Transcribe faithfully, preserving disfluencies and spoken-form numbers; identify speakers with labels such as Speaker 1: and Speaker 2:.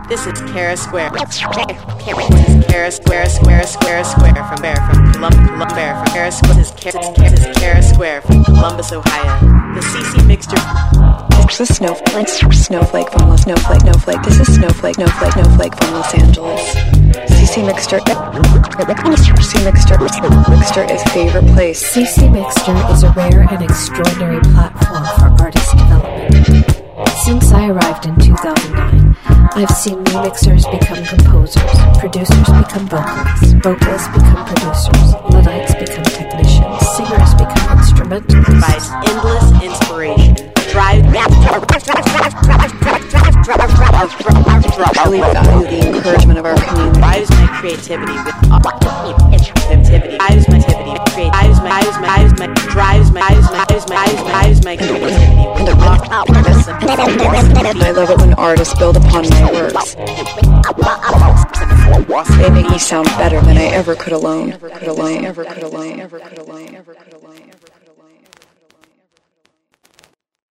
Speaker 1: This is Kara Square. This is Kara Square, Square, Square, Square from Bear from Columbus, Bear from Kara Square. This is Kara Square from Columbus, Ohio. The C C Mixture.
Speaker 2: This is Snowflake, Snowflake from Los Snowflake, Snowflake. This is Snowflake, Snowflake, Snowflake from Los Angeles. C C Mixture. C C Mixture. Mixture is favorite place.
Speaker 3: C C Mixture is a rare and extraordinary platform for artist development. Since I arrived in two thousand nine, I've seen new mixers become composers, producers become vocalists, vocalists become producers, Luddites become technicians, singers become instrumentalists.
Speaker 1: Provides endless inspiration. Drive.
Speaker 2: I really value the encouragement of our community.
Speaker 1: Drives my creativity with activity. Drives my activity. Drives my drives my drives my drives my drives my drives my creativity with
Speaker 2: I love it when artists build upon my works. They make me sound better than I ever could alone. Ever could alone. Ever could alone. Ever could alone. Ever could alone.